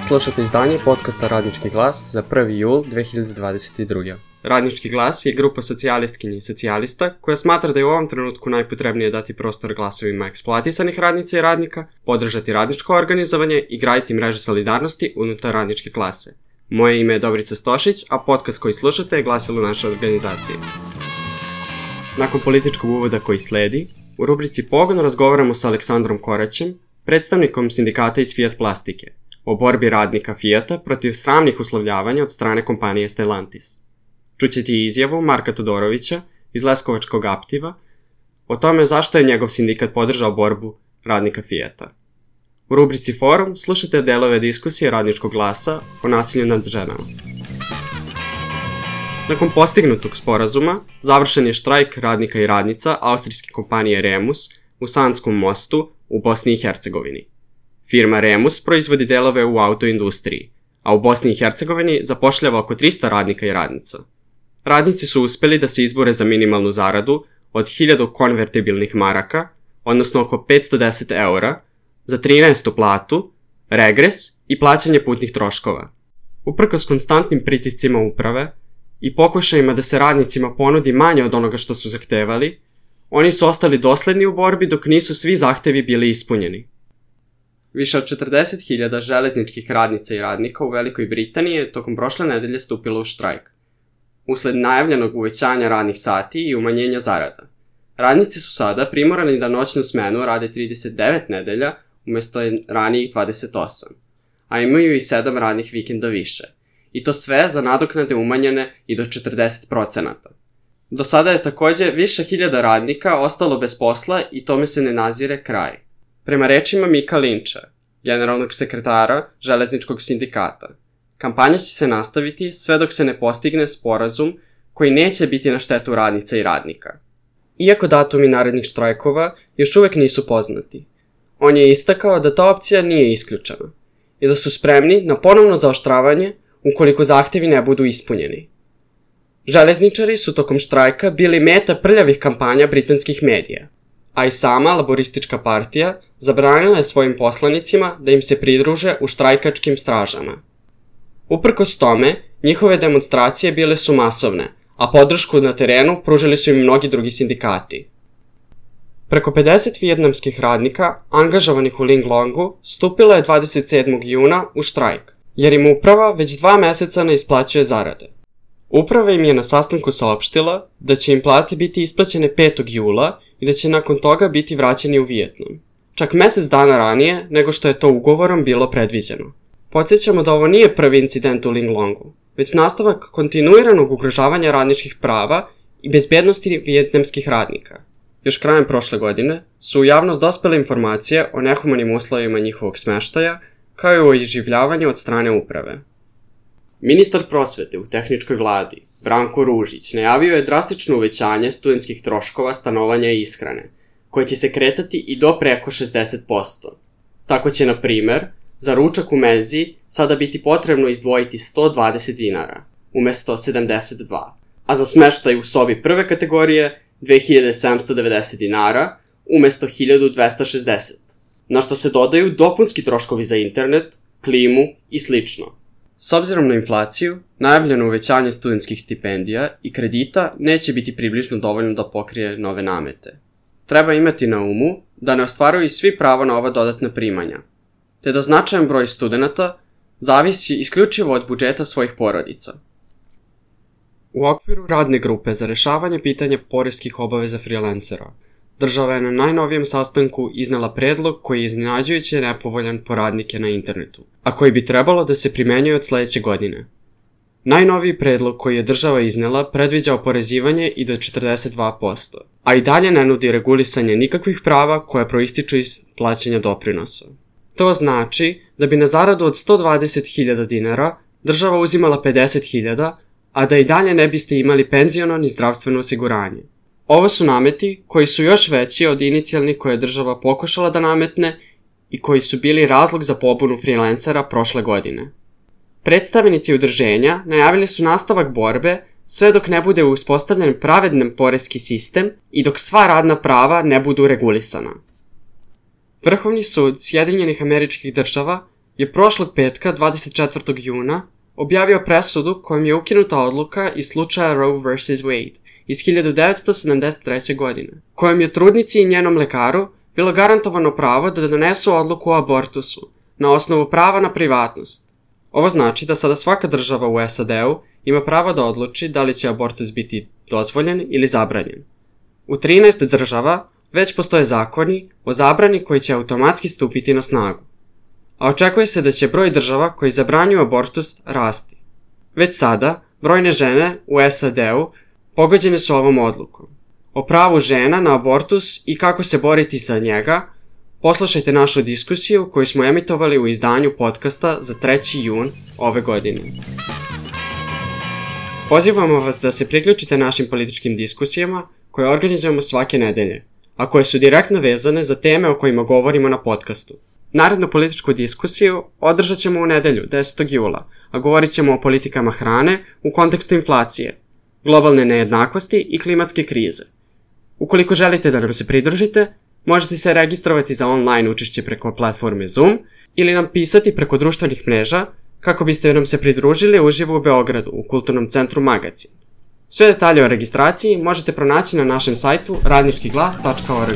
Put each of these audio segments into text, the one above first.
Slušate izdanje podcasta Radnički glas za 1. jul 2022. Radnički glas je grupa socijalistkinja i socijalista koja smatra da je u ovom trenutku najpotrebnije dati prostor glasovima eksploatisanih radnica i radnika, podržati radničko organizovanje i graditi mreže solidarnosti unutar radničke klase. Moje ime je Dobrica Stošić, a podcast koji slušate je glasilo naše organizacije. Nakon političkog uvoda koji sledi, u rubrici Pogon razgovaramo sa Aleksandrom Koraćem, predstavnikom sindikata iz Fiat Plastike, o borbi radnika Fiata protiv sramnih uslovljavanja od strane kompanije Stellantis. Čućete i izjavu Marka Todorovića iz Leskovačkog Aptiva o tome zašto je njegov sindikat podržao borbu radnika Fiata. U rubrici Forum slušate delove diskusije Radničkog glasa o nasilju nad ženama. Nakon postignutog sporazuma, završen je štrajk radnika i radnica austrijske kompanije Remus u Sanskom mostu u Bosni i Hercegovini. Firma Remus proizvodi delove u autoindustriji, a u Bosni i Hercegovini zapošljava oko 300 radnika i radnica. Radnici su uspeli da se izbore za minimalnu zaradu od 1000 konvertibilnih maraka, odnosno oko 510 eura, za 13. platu, regres i plaćanje putnih troškova. Uprkos konstantnim pritiscima uprave i pokušajima da se radnicima ponudi manje od onoga što su zahtevali, oni su ostali dosledni u borbi dok nisu svi zahtevi bili ispunjeni. Više od 40.000 železničkih radnica i radnika u Velikoj Britaniji je tokom prošle nedelje stupilo u štrajk, usled najavljenog uvećanja radnih sati i umanjenja zarada. Radnici su sada primorani da noćnu smenu rade 39 nedelja umjesto ranijih 28, a imaju i 7 radnih vikenda više. I to sve za nadoknade umanjene i do 40%. Do sada je također više hiljada radnika ostalo bez posla i tome se ne nazire kraj. Prema rečima Mika Linča, generalnog sekretara železničkog sindikata, kampanja će se nastaviti sve dok se ne postigne sporazum koji neće biti na štetu radnica i radnika. Iako datumi narednih štrajkova još uvijek nisu poznati, on je istakao da ta opcija nije isključena i da su spremni na ponovno zaoštravanje ukoliko zahtjevi ne budu ispunjeni. Železničari su tokom štrajka bili meta prljavih kampanja britanskih medija, a i sama laboristička partija zabranila je svojim poslanicima da im se pridruže u štrajkačkim stražama. Uprkos tome, njihove demonstracije bile su masovne, a podršku na terenu pružili su im mnogi drugi sindikati. Preko 50 vijetnamskih radnika, angažovanih u Linglongu, stupilo je 27. juna u štrajk, jer im uprava već 2 mjeseca ne isplaćuje zarade. Uprava im je na sastanku saopštila da će im plate biti isplaćene 5. jula i da će nakon toga biti vraćeni u Vijetnam, čak mjesec dana ranije nego što je to ugovorom bilo predviđeno. Podsjećamo da ovo nije prvi incident u Linglongu, već nastavak kontinuiranog ugrožavanja radničkih prava i bezbednosti vijetnamskih radnika. Još krajem prošle godine su u javnost dospele informacije o nehumanim uslovima njihovog smeštaja, kao i o iživljavanju od strane uprave. Ministar prosvete u tehničkoj vladi, Branko Ružić, najavio je drastično uvećanje studentskih troškova stanovanja i ishrane, koje će se kretati i do preko 60%. Tako će, na primjer, za ručak u menzi sada biti potrebno izdvojiti 120 dinara, umjesto 72, a za smeštaj u sobi prve kategorije 2790 dinara, umjesto 1260, na što se dodaju dopunski troškovi za internet, klimu i slično. S obzirom na inflaciju, najavljeno uvećanje studentskih stipendija i kredita neće biti približno dovoljno da pokrije nove namete. Treba imati na umu da ne ostvaruju svi pravo na ova dodatna primanja, te da značajan broj studenata zavisi isključivo od budžeta svojih porodica. U okviru radne grupe za rešavanje pitanja poreskih obaveza freelancera, država je na najnovijem sastanku iznela predlog koji je iznenađujuće nepovoljan po radnike na internetu, a koji bi trebalo da se primenjuje od sljedeće godine. Najnoviji predlog koji je država iznela predviđa oporezivanje i do 42%, a i dalje ne nudi regulisanje nikakvih prava koja proističu iz plaćanja doprinosa. To znači da bi na zaradu od 120.000 dinara država uzimala 50.000, a da i dalje ne biste imali penziono ni zdravstveno osiguranje. Ovo su nameti koji su još veći od inicijalnih koje je država pokušala da nametne i koji su bili razlog za pobunu freelancera prošle godine. Predstavnici udruženja najavili su nastavak borbe sve dok ne bude uspostavljen pravedan poreski sistem i dok sva radna prava ne budu regulisana. Vrhovni sud Sjedinjenih Američkih Država je prošlog petka, 24. juna, objavio presudu kojom je ukinuta odluka iz slučaja Roe vs. Wade iz 1973. godine, kojom je trudnici i njenom lekaru bilo garantovano pravo da donesu odluku o abortusu na osnovu prava na privatnost. Ovo znači da sada svaka država u SAD-u ima pravo da odluči da li će abortus biti dozvoljen ili zabranjen. U 13 država već postoje zakoni o zabrani koji će automatski stupiti na snagu, a očekuje se da će broj država koji zabranjuju abortus rasti. Već sada, brojne žene u SAD-u pogođene su ovom odlukom. O pravu žena na abortus i kako se boriti za njega, poslušajte našu diskusiju koju smo emitovali u izdanju podcasta za 3. jun ove godine. Pozivamo vas da se priključite našim političkim diskusijama koje organizujemo svake nedelje, a koje su direktno vezane za teme o kojima govorimo na podcastu. Narednu političku diskusiju održat ćemo u nedelju, 10. jula, a govorit ćemo o politikama hrane u kontekstu inflacije, globalne nejednakosti i klimatske krize. Ukoliko želite da nam se pridružite, možete se registrovati za online učešće preko platforme Zoom ili nam pisati preko društvenih mreža kako biste nam se pridružili uživo u Beogradu u Kulturnom centru Magacin. Sve detalje o registraciji možete pronaći na našem sajtu radničkiglas.org.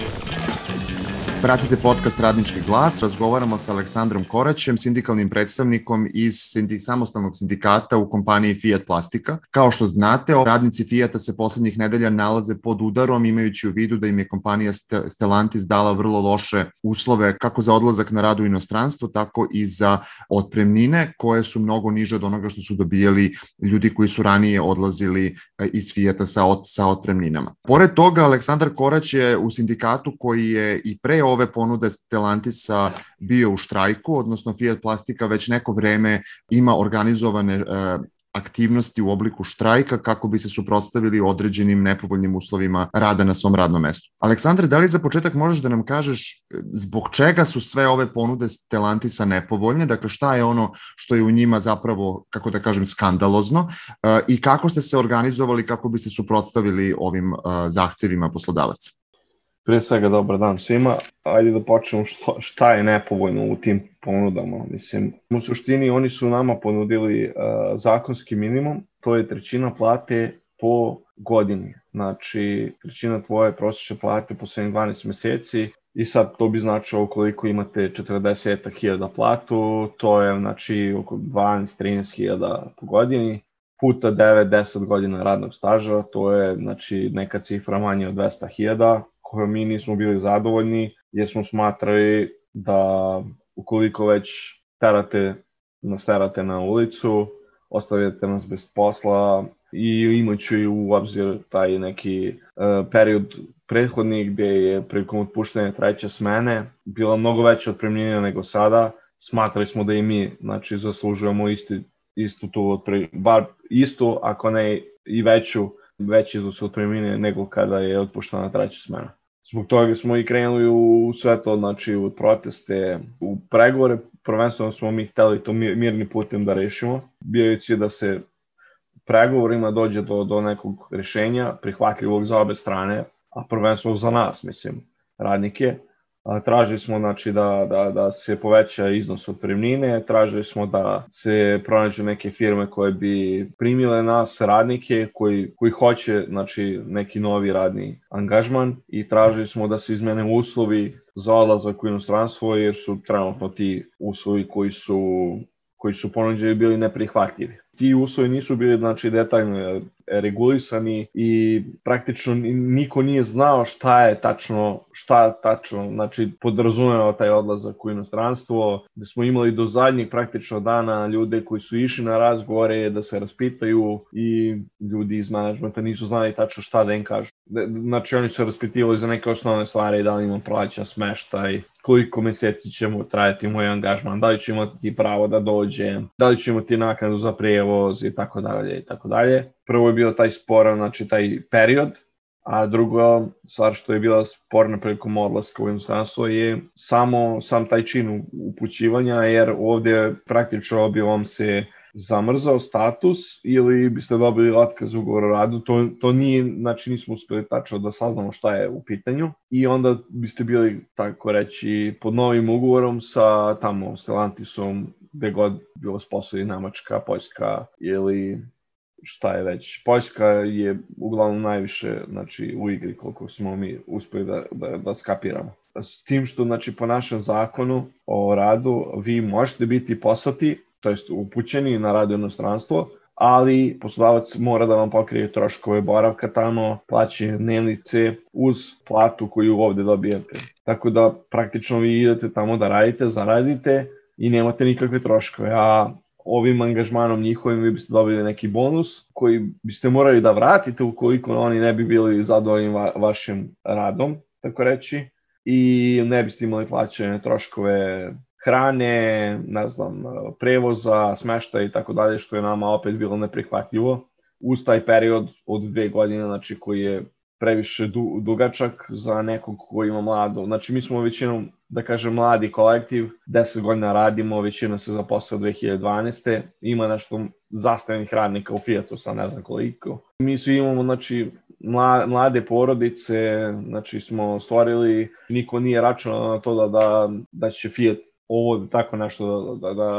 Pratite podcast Radnički glas, razgovaramo sa Aleksandrom Koraćem, sindikalnim predstavnikom iz samostalnog sindikata u kompaniji Fiat Plastika. Kao što znate, radnici Fiata se poslednjih nedelja nalaze pod udarom, imajući u vidu da im je kompanija Stellantis dala vrlo loše uslove kako za odlazak na rad u inostranstvo, tako i za otpremnine koje su mnogo niže od onoga što su dobijali ljudi koji su ranije odlazili iz Fiata sa otpremninama. Pored toga, Aleksandar Korać je u sindikatu koji je i pre ove ponude Stellantisa bio u štrajku, odnosno Fiat Plastika već neko vreme ima organizovane aktivnosti u obliku štrajka kako bi se suprotstavili određenim nepovoljnim uslovima rada na svom radnom mestu. Aleksandre, da li za početak možeš da nam kažeš zbog čega su sve ove ponude Stellantisa nepovoljne, dakle šta je ono što je u njima zapravo, kako da kažem, skandalozno i kako ste se organizovali kako bi se suprotstavili ovim zahtevima poslodavaca? Prije svega, dobar dan svima. Ajde da počnemo šta je nepovoljno u tim ponudama. Mislim, u suštini oni su nama ponudili zakonski minimum, to je 1/3 plate po godini. Znači, 1/3 tvoje prosječne plate po 12 meseci i sad to bi značilo ukoliko imate 40.000 platu, to je znači oko 12-13.000 po godini, puta 9-10 godina radnog staža, to je znači neka cifra manje od 200.000, koje mi nismo bili zadovoljni, jer smo smatrali da ukoliko već nas terate na ulicu, ostavljate nas bez posla i imajući u obzir taj neki period prethodni gdje je prilikom otpuštanja 3. smene bila mnogo veća otpremnina nego sada, smatrali smo da i mi znači, zaslužujemo istu tu, bar istu, ako ne i veći iznos otpremnine nego kada je otpuštena 3. smena. Zbog toga smo i krenuli u sve to, znači u proteste, u pregovore. Prvenstveno smo mi hteli to mirnim putem da rešimo, bijajući da se pregovorima dođe do nekog rešenja prihvatljivog za obe strane, a prvenstveno za nas, mislim, radnike. Tražili smo znači, da se poveća iznos otpremnine, tražili smo da se pronađu neke firme koje bi primile nas, radnike, koji hoće znači, neki novi radni angažman i tražili smo da se izmene uslovi za odlazak u inostranstvo jer su trenutno ti uslovi koji su ponuđeni bili neprihvatljivi. Ti uslovi nisu bili znači, detaljno regulisani i praktično niko nije znao šta tačno znači, podrazumeva taj odlazak u inostranstvo, da smo imali do zadnjeg praktično dana ljude koji su išli na razgovore da se raspitaju i ljudi iz menadžmenta nisu znali tačno šta da im kažu. Znači oni su raspitivali za neke osnovne stvari, da li imam plaćan smeštaj, koliko meseci će mu trajati moj angažman, da li ću imati pravo da dođem, da li ću imati naknadu za prijevoz i tako dalje i tako dalje. Prvo je bio taj sporan, znači taj period, a druga stvar što je bila sporna prilikom odlaska u inostranstvo je sam taj čin upućivanja, jer ovdje praktično bi vam se zamrzao status ili biste dobili otkaz ugovor o radu. To nije, znači nismo uspeli tačno da saznamo šta je u pitanju i onda biste bili, tako reći, pod novim ugovorom sa tamo Stellantisom, gde god bilo sposobni, Nemačka, Poljska ili šta je već. Poljska je uglavnom najviše, znači, u igri koliko smo mi uspeli da skapiramo. S tim što, znači, po našem zakonu o radu vi možete biti poslati, to jest upućeni na rad u inostranstvo, ali poslodavac mora da vam pokrije troškove boravka tamo, plaćanje dnevnice uz platu koju ovde dobijete. Tako da praktično vi idete tamo da radite, zaradite i nemate nikakve troškove, a ovim angažmanom njihovim vi biste dobili neki bonus koji biste morali da vratite ukoliko oni ne bi bili zadovoljni vašim radom, tako reći, i ne biste imali plaćene troškove hrane, ne znam, prevoza, smeštaja i tako dalje, što je nama opet bilo neprihvatljivo uz taj period od 2 godine, znači koji je previše dugačak za nekog ko ima mlado. Znači mi smo većinom, da kažem, mladi kolektiv, 10 godina radimo, većina se zaposlila 2012. Ima nešto zastavljenih radnika u Fiatu, sad ne znam koliko. Mi svi imamo, znači, mlade porodice, znači smo stvorili, niko nije računao na to da će Fiat ovo tako nešto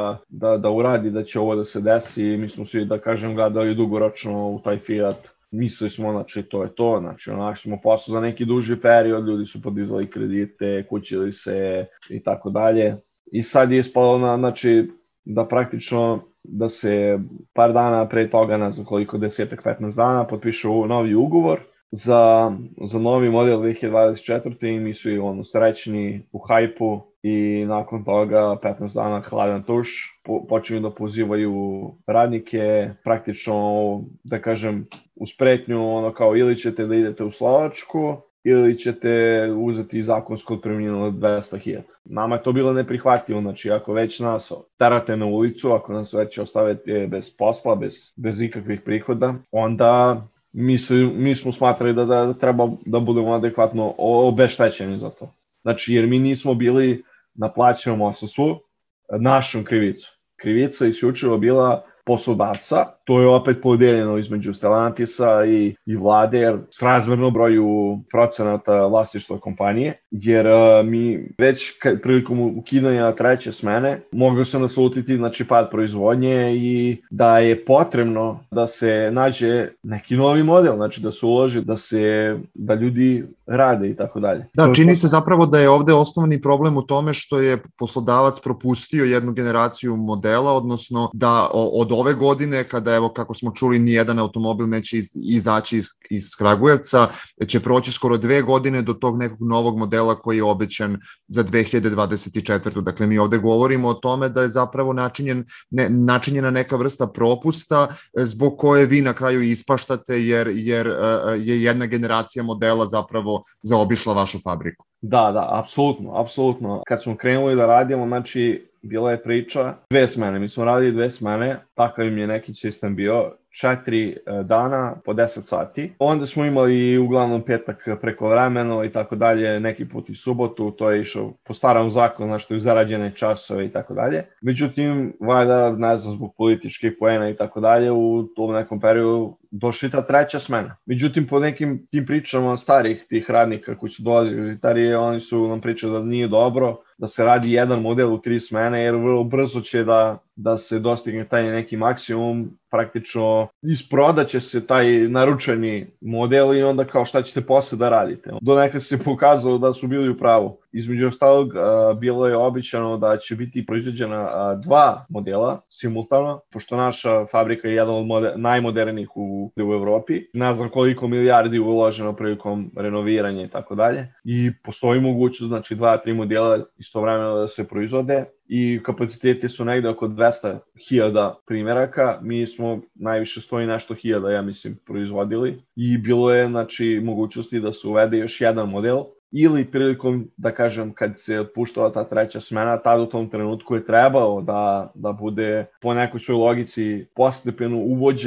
da uradi, da će ovo da se desi. Mi smo svi, da kažem, gledali dugoročno u taj Fiat. Mislili smo, znači, to je to, znači, našli smo posao za neki duži period, ljudi su podizali kredite, kućili se i tako dalje. I sad je ispalo, znači, da praktično da se par dana pre toga, ne znam koliko, 10-15 dana, potpišu novi ugovor za novi model 2024. i mi svi srećni u hajpu i nakon toga 15 dana hladan tuš, počinju da pozivaju radnike, praktično, da kažem, uz pretnju, kao ili ćete da idete u Slovačku ili ćete uzeti zakonsku otpremninu od 200.000. Nama je to bilo neprihvatljivo, znači ako već nas terate na ulicu, ako nas već ostavite bez posla, bez ikakvih prihoda, onda mi smo smatrali da treba da budemo adekvatno obeštećeni za to. Znači, jer mi nismo bili na plaćenom odsustvu našom krivicom. Krivica je isključivo bila poslodavca, to je opet podeljeno između Stellantisa i vlade, jer srazmerno broju procenata vlasništva kompanije, jer mi već prilikom ukidanja treće smene mogao se naslutiti, znači, pad proizvodnje i da je potrebno da se nađe neki novi model, znači da se uloži, da ljudi rade i tako dalje. Da, čini se zapravo da je ovde osnovni problem u tome što je poslodavac propustio jednu generaciju modela, odnosno da od ove godine, kada, evo, kako smo čuli, nijedan automobil neće izaći iz Kragujevca, će proći skoro 2 godine do tog nekog novog modela koji je obećan za 2024. Dakle, mi ovde govorimo o tome da je zapravo načinjena neka vrsta propusta zbog koje vi na kraju ispaštate, jer je jedna generacija modela zapravo zaobišla vašu fabriku. Da, apsolutno. Kad smo krenuli da radimo, znači, bila je priča 2 smene. Mi smo radili 2 smene, takav im je neki sistem bio, 4 dana po 10 sati. Onda smo imali uglavnom petak prekovremeno i tako dalje, neki put i subotu, to je išao po starom zakonu, znači, u zarađene časove i tako dalje. Međutim, valjda, ne znam, zbog političkih poena i tako dalje, u tom nekom periodu došli ta treća smena. Međutim, po nekim tim pričama starih tih radnika koji su dolazili iz Italije, oni su nam pričali da nije dobro da se radi jedan model u 3 smene, jer vrlo brzo će da se dostigne taj neki maksimum, praktično isprodaće se taj naručeni model i onda kao šta ćete posle da radite. Do nekada se pokazalo da su bili u pravu. Između ostalog, bilo je običano da će biti proizvođena 2 modela simultano, pošto naša fabrika je jedna od najmodernijih u Evropi. Ne znam koliko milijardi uloženo prilikom renoviranja i tako dalje. I postoji mogućnost, znači, 2-3 modela istovremeno da se proizvode i kapaciteti su negde oko 200.000 primjeraka. Mi smo najviše 100 i nešto hiljada, ja mislim, proizvodili i bilo je, znači, mogućnosti da se uvede još jedan model ili prilikom, da kažem, kad se otpuštala ta treća smena, tad u tom trenutku je trebao da bude po nekoj svoj logici postepeno uvođen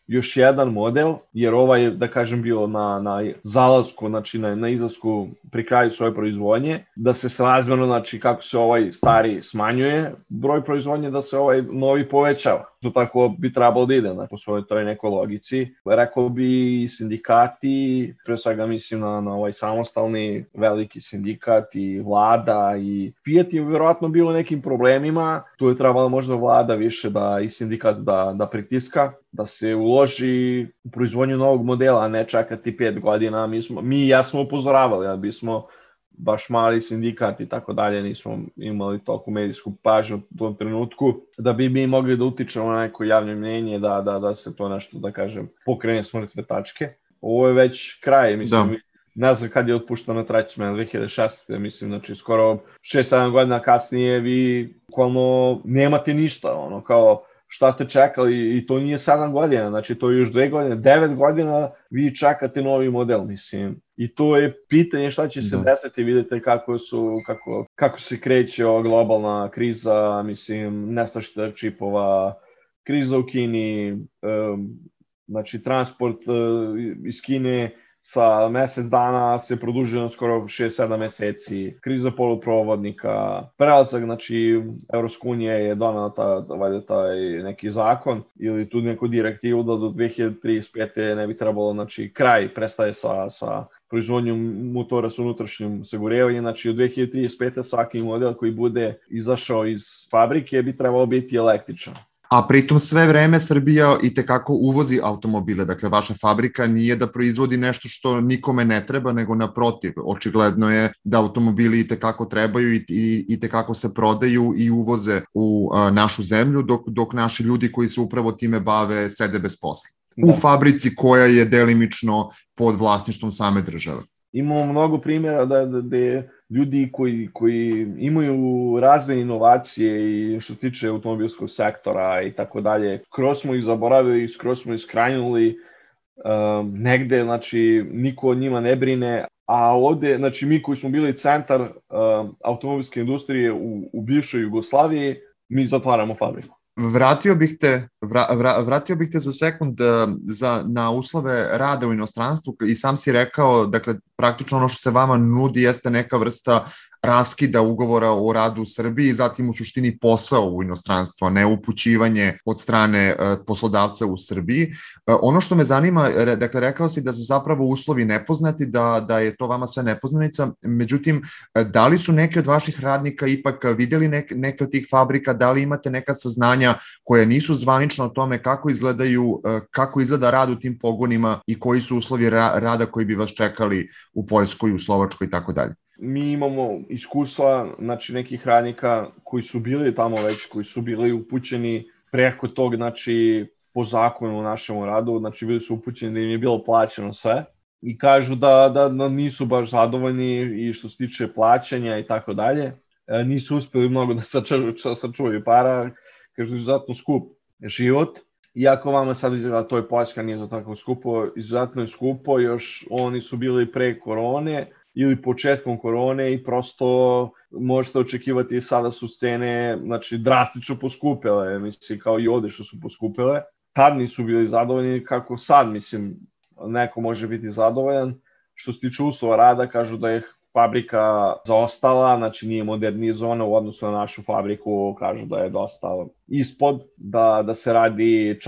još jedan model, jer ovaj, da kažem, bio na zalasku, znači na izlasku pri kraju svoje proizvodnje, da se srazmjerno, znači kako se ovaj stari smanjuje broj proizvodnje, da se ovaj novi povećava. To tako bi trebalo da ide, po svojoj toj nekoj logici. Rekao bi sindikati, pre svega mislim na ovaj samostalni veliki sindikat i vlada i Fiat je vjerojatno bilo nekim problemima, tu je trebalo možda vlada više i sindikat da pritiska, da se uloži u proizvodnju novog modela, a ne čekati 5 godina. Mi smo upozoravali, da bismo baš mali sindikat i tako dalje, nismo imali toliko medijsku pažnju u tom trenutku, da bi mi mogli da utičemo na neko javno mnjenje, da se to nešto, da kažem, pokrene s mrtve tačke. Ovo je već kraj, mislim, ne znam kad je otpuštena treća smena, 2016. mislim, znači skoro 6-7 godina kasnije vi bukvalno nemate ništa, ono kao šta ste čekali i to nije 7 godina, znači to je još 2 godine, 9 godina vi čekate novi model, mislim. I to je pitanje šta će se desiti, vidite kako se kreće ova globalna kriza, mislim, nestašica čipova, kriza u Kini, znači transport iz Kine sa mesec dana se produžuje na skoro 6-7 meseci, kriza poluprovodnika, prelazak, znači Evropska unija je donala taj neki zakon ili tu neku direktivu da do 2035. ne bi trebalo, znači kraj prestaje sa proizvodnjom motora sa unutrašnjim sagorevanjem, znači od 2035. svaki model koji bude izašao iz fabrike bi trebalo biti električan. A pritom sve vreme Srbija i tekako uvozi automobile, dakle vaša fabrika nije da proizvodi nešto što nikome ne treba, nego naprotiv, očigledno je da automobili i tekako trebaju i tekako se prodaju i uvoze u našu zemlju, dok naši ljudi koji se upravo time bave sede bez posla. U fabrici koja je delimično pod vlasništvom same države. Imamo mnogo primjera da je ljudi koji imaju razne inovacije i što se tiče automobilskog sektora i tako dalje, skroz smo ih zaboravili, skroz smo ih skranjuli, negde, znači, niko od njima ne brine, a ovde, znači, mi koji smo bili centar automobilske industrije u bivšoj Jugoslaviji, mi zatvaramo fabriku. Vratio bih te za sekund na uslove rada u inostranstvu i sam si rekao, dakle, praktično ono što se vama nudi jeste neka vrsta raskida ugovora o radu u Srbiji, zatim u suštini posao u inostranstvu, a ne upućivanje od strane poslodavca u Srbiji. Ono što me zanima, dakle, rekao si da su zapravo uslovi nepoznati, da je to vama sve nepoznanica, međutim, da li su neki od vaših radnika ipak vidjeli neke od tih fabrika, da li imate neka saznanja koja nisu zvanična o tome kako izgleda rad u tim pogonima i koji su uslovi rada koji bi vas čekali u Poljskoj, u Slovačkoj i tako dalje? Mi imamo iskustva, znači, nekih radnika koji su bili tamo već, koji su bili upućeni preko tog, znači, po zakonu u našem radu, znači, bili su upućeni da im je bilo plaćeno sve i kažu da nisu baš zadovoljni i što se tiče plaćanja i tako dalje. Nisu uspeli mnogo da sačuvaju para, kažu izuzetno skup život. Iako vama sad izgleda, to je Poljska, nije to tako skupo, izuzetno je skupo, još oni su bili pre korone, ili početkom korone i prosto možete očekivati sada su cene, znači, drastično poskupile, mislim, kao i ovde što su poskupile. Tad nisu bili zadovoljni, kako sad, mislim, neko može biti zadovoljan. Što se tiče uslova rada, kažu da je fabrika zaostala, znači nije modernizovana u odnosu na našu fabriku, kažu da je dosta ispod, da se radi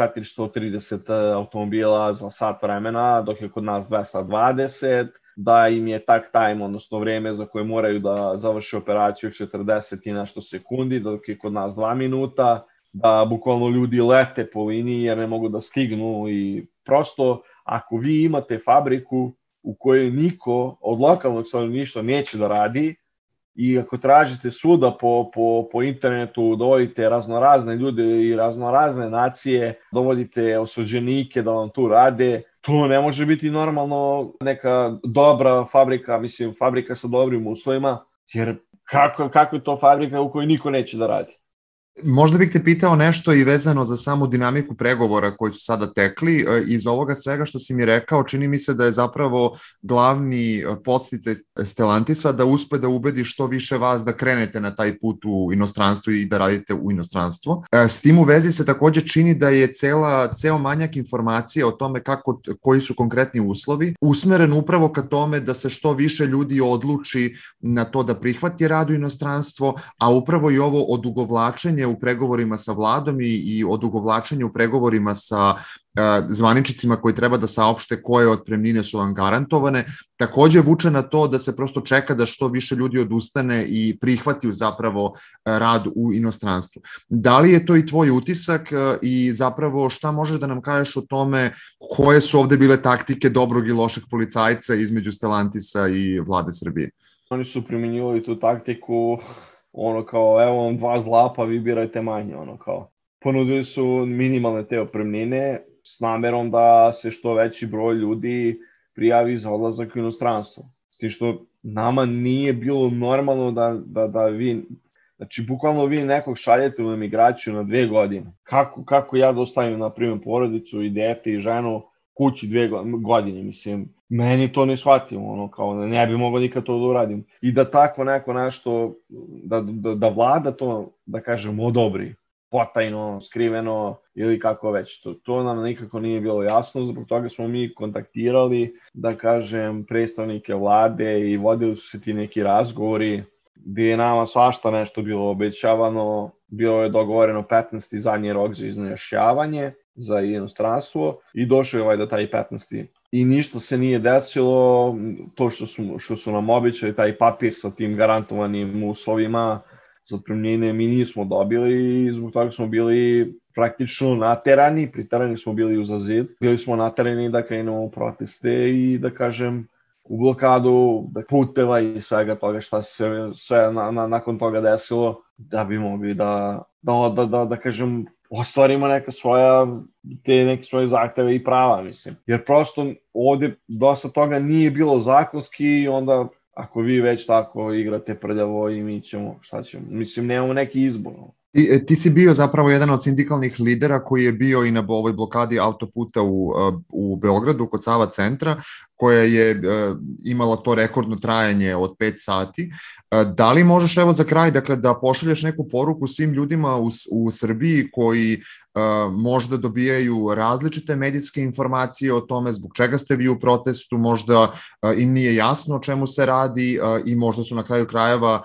430 automobila za sat vremena, dok je kod nas 220, da im je takt time, odnosno vreme za koje moraju da završe operaciju 40 i nešto sekundi, dok je kod nas 2 minuta, da bukvalno ljudi lete po liniji jer ne mogu da stignu i prosto ako vi imate fabriku u kojoj niko od lokalnog stanovništva neće da radi i ako tražite svuda po internetu, dovodite raznorazne ljude i raznorazne nacije, dovodite osuđenike da vam tu rade, to ne može biti normalno neka dobra fabrika, mislim fabrika sa dobrim uslovima, jer kako je to fabrika u kojoj niko neće da radi? Možda bih te pitao nešto i vezano za samu dinamiku pregovora koji su sada tekli. Iz ovoga svega što si mi rekao, čini mi se da je zapravo glavni podsticaj Stellantisa da uspe da ubedi što više vas da krenete na taj put u inostranstvo i da radite u inostranstvo. S tim u vezi se takođe čini da je ceo manjak informacija o tome koji su konkretni uslovi usmeren upravo ka tome da se što više ljudi odluči na to da prihvati rad u inostranstvo, a upravo i ovo odugovlačenje u pregovorima sa vladom i odugovlačenje u pregovorima sa zvaničnicima koji treba da saopšte koje otpremnine su vam garantovane, takođe vuče na to da se prosto čeka da što više ljudi odustane i prihvati zapravo rad u inostranstvu. Da li je to i tvoj utisak i zapravo šta možeš da nam kažeš o tome koje su ovde bile taktike dobrog i lošeg policajca između Stellantisa i vlade Srbije? Oni su primjenjivali tu taktiku kao, evo vam 2 zlapa, vi birajte manje, kao. Ponudili su minimalne te otpremnine s namerom da se što veći broj ljudi prijavi za odlazak u inostranstvo. S tim što nama nije bilo normalno da vi, znači bukvalno vi nekog šaljete u emigraciju na 2 godine. Kako ja da ostavim, na primjer, porodicu i dete i ženu kući 2 godine, mislim. Meni to ne shvatimo, kao ne bi mogao nikad to da uradim. I da tako neko nešto, da vlada to, da kažem, odobri, potajno, skriveno ili kako već. To nam nikako nije bilo jasno, zbog toga smo mi kontaktirali, da kažem, predstavnike vlade i vodili su se ti neki razgovori gdje je nama svašta nešto bilo obećavano. Bilo je dogovoreno 15. zadnji rok za izjašnjavanje za inostranstvo i došao je do taj 15. I ništa se nije desilo, to što su nam obećali, taj papir sa tim garantovanim uslovima za otpremnine mi nismo dobili i zbog toga smo bili praktično naterani, priterani smo bili uza zid, bili smo naterani da krenemo u proteste i da kažem u blokadu puteva i svega toga šta se sve nakon toga desilo, da bi mogli da kažem ostvarimo neke svoje zahteve i prava, mislim. Jer prosto ovde dosta toga nije bilo zakonski i onda ako vi već tako igrate prljavo i mi ćemo, šta ćemo, mislim, nemamo neki izbor. Ti si bio zapravo jedan od sindikalnih lidera koji je bio i na ovoj blokadi autoputa u Beogradu kod Sava centra, koja je imala to rekordno trajanje od 5 sati. Da li možeš evo za kraj da pošalješ neku poruku svim ljudima u Srbiji koji možda dobijaju različite medijske informacije o tome zbog čega ste vi u protestu, možda im nije jasno o čemu se radi i možda su na kraju krajeva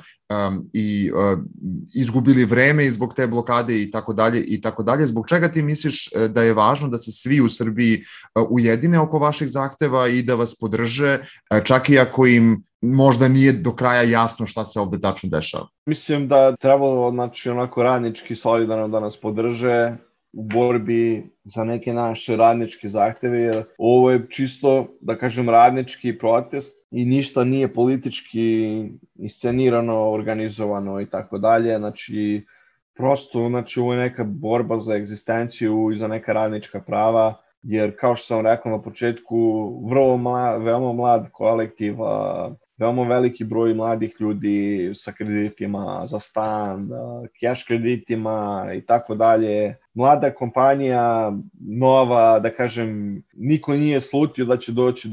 i izgubili vreme i zbog te blokade i tako dalje. Zbog čega ti misliš da je važno da se svi u Srbiji ujedine oko vaših zahteva i da vas podrže, čak i ako im možda nije do kraja jasno šta se ovde tačno dešava? Mislim da trebalo, znači, onako radnički solidarno da nas podrže u borbi za neke naše radničke zahteve, jer ovo je čisto, da kažem, radnički protest i ništa nije politički iscenirano, organizovano i tako dalje. Znači, prosto, znači, ovo je neka borba za egzistenciju i za neka radnička prava, jer kao što sam rekao na početku, veoma mlad kolektiv, veoma veliki broj mladih ljudi sa kreditima za stan, cash kreditima i tako dalje. Mlada kompanija, nova, da kažem, niko nije slutio da će doći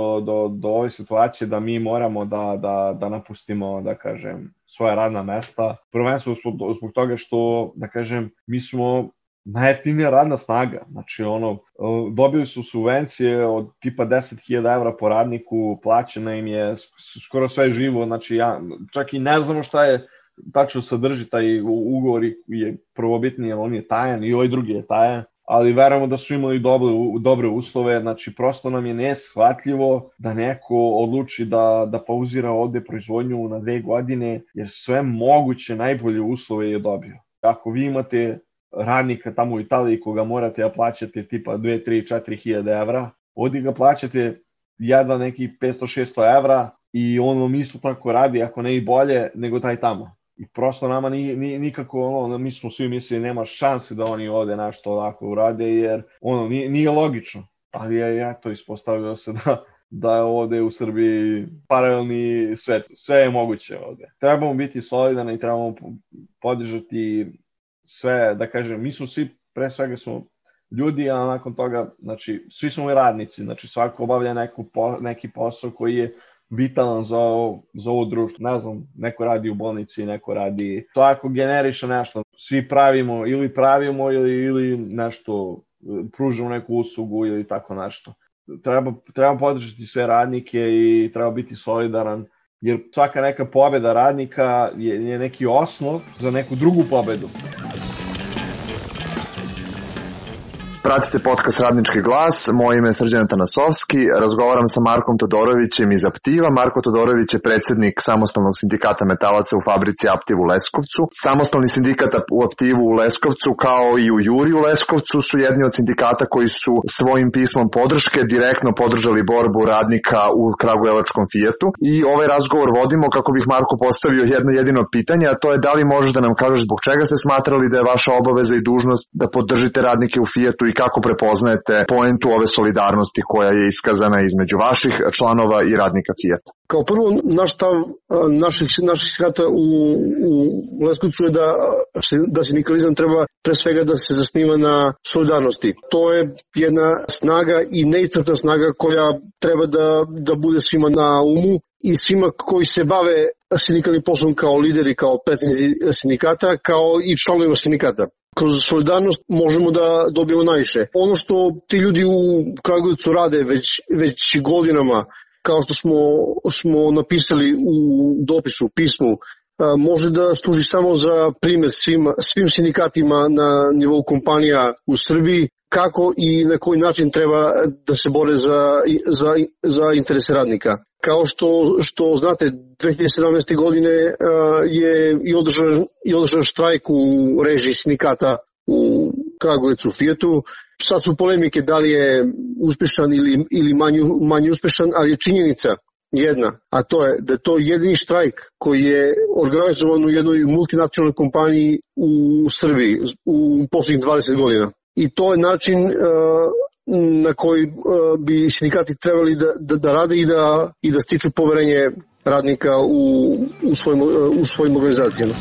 do ove situacije da mi moramo da napustimo, da kažem, svoja radna mesta. Prvenstveno zbog toga što, da kažem, mi smo najjeftinija radna snaga, znači dobili su subvencije od tipa 10.000 evra po radniku, plaćena im je skoro sve živo, znači ja čak i ne znamo šta je tačno sadrži taj ugovor, je prvobitni, jer on je tajan i ovaj drugi je tajan, ali verujemo da su imali dobre uslove, znači prosto nam je neshvatljivo da neko odluči da pauzira ovde proizvodnju na 2 godine, jer sve moguće najbolje uslove je dobio. Ako vi imate radnika tamo u Italiji koga morate da plaćate tipa 2, 3, 4 hiljade evra, ovdje ga plaćate jedva neki 500-600 evra i on vam isto tako radi, ako ne i bolje, nego taj tamo. I prosto nama nikako, mi smo svi mislili nema šanse da oni ovde nešto ovako urade, jer nije logično. Ali je to ispostavilo se da je ovde u Srbiji paralelni svet, sve je moguće ovde. Trebamo biti solidarni i trebamo podržati sve, da kažem, mi smo svi, pre svega smo ljudi, a nakon toga, znači, svi smo i radnici, znači svako obavlja neki posao koji je vitalan za ovo društvo. Ne znam, neko radi u bolnici, neko radi, svako generiše nešto. Svi pravimo ili nešto, pružamo neku uslugu ili tako nešto. Treba podržati sve radnike i treba biti solidaran, jer svaka neka pobeda radnika je neki osnov za neku drugu pobedu. Pratite podcast Radnički glas, moje ime je Srđan Tanasovski, razgovaram sa Markom Todorovićem iz Aptiva. Marko Todorović je predsjednik samostalnog sindikata metalaca u fabrici Aptiv u Leskovcu. Samostalni sindikat u Aptivu u Leskovcu kao i u Juri u Leskovcu su jedni od sindikata koji su svojim pismom podrške direktno podržali borbu radnika u kragujevačkom Fijatu. I ovaj razgovor vodimo kako bih Marko postavio jedno jedino pitanje, a to je da li možeš da nam kažeš zbog čega ste smatrali da je vaša obaveza i dužnost da podržite radnike u Fijatu i kako prepoznajete poentu ove solidarnosti koja je iskazana između vaših članova i radnika Fijata? Kao prvo, naš stav naših sindikata u Leskovcu je da sindikalizam treba pre svega da se zasniva na solidarnosti. To je jedna snaga i neiscrpna snaga koja treba da bude svima na umu i svima koji se bave sindikalnim poslom kao lideri, kao predsjednici sindikata, kao i članovima sindikata. Kroz solidarnost možemo da dobijemo najviše. Ono što ti ljudi u Kragujevcu rade već godinama, kao što smo napisali u dopisu, u pismu, može da služi samo za primjer svim sindikatima na nivou kompanija u Srbiji, kako i na koji način treba da se bore za interese radnika. Kao što znate, 2017. godine je i održan štrajk u režiji sindikata u Kragujevcu, Fijatu. Sad su polemike da li je uspešan ili manje uspešan, ali je činjenica jedna, a to je da je to jedini štrajk koji je organizovan u jednoj multinacionalnoj kompaniji u Srbiji u posljednjih 20 godina. I to je način na koji bi sindikati trebali da rade i da stiču poverenje radnika u svojim organizacijama.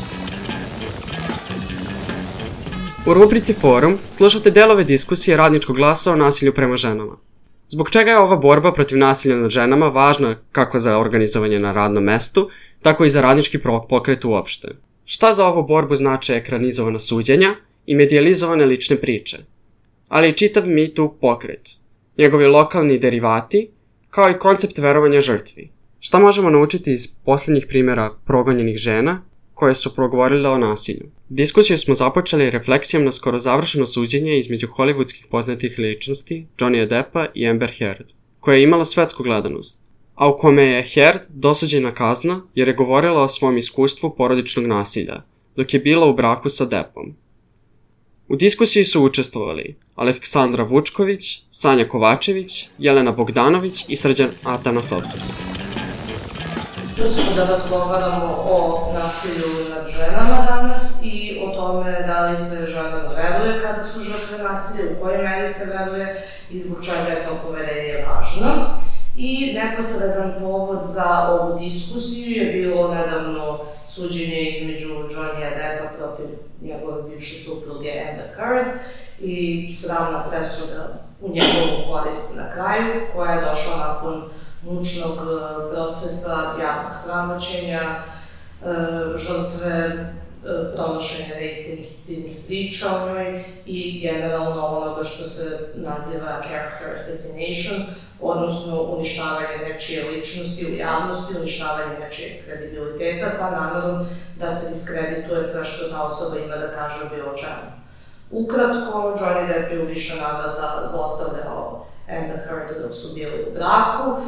U rubrici Forum slušate delove diskusije Radničkog glasa o nasilju prema ženama. Zbog čega je ova borba protiv nasilja nad ženama važna kako za organizovanje na radnom mestu, tako i za radnički pokret uopšte? Šta za ovu borbu znače ekranizovana suđenja i medijalizovane lične priče? Ali i čitav Me Too pokret, njegovi lokalni derivati, kao i koncept verovanja žrtvi. Šta možemo naučiti iz posljednjih primjera progonjenih žena koje su progovorile o nasilju? Diskusiju smo započeli refleksijom na skoro završeno suđenje između hollywoodskih poznatih ličnosti Johnnyja Deppa i Amber Heard, koje je imalo svetsku gledanost, a u kome je Heard dosuđena kazna jer je govorila o svom iskustvu porodičnog nasilja, dok je bila u braku sa Deppom. U diskusiji su učestvovali Aleksandra Vučković, Sanja Kovačević, Jelena Bogdanović i Srđan Tanasovski. Tu smo da razgovaramo o nasilju nad ženama danas i o tome da li se ženama veruje kada su žrtve nasilja, u kojoj meri se veruje i zbog čega je to poverenje važno. I neposredan povod za ovu diskusiju je bilo nedavno suđenje između Johnnyja Deppa protiv njegove bivše supruge Amber Heard i sramna presuda u njegovu korist na kraju, koja je došla nakon mučnog procesa javnog sramoćenja, žrtve, pronošenja neistinitih priča o njoj i generalno onoga što se naziva character assassination, odnosno uništavanje nečije ličnosti u javnosti, uništavanje nečijeg kredibiliteta sa namerom da se diskredituje sve što ta osoba ima da kaže o bilo čemu. Ukratko, Johnny Depp je u više navrata zlostavljao Amber Heard dok su bili u braku.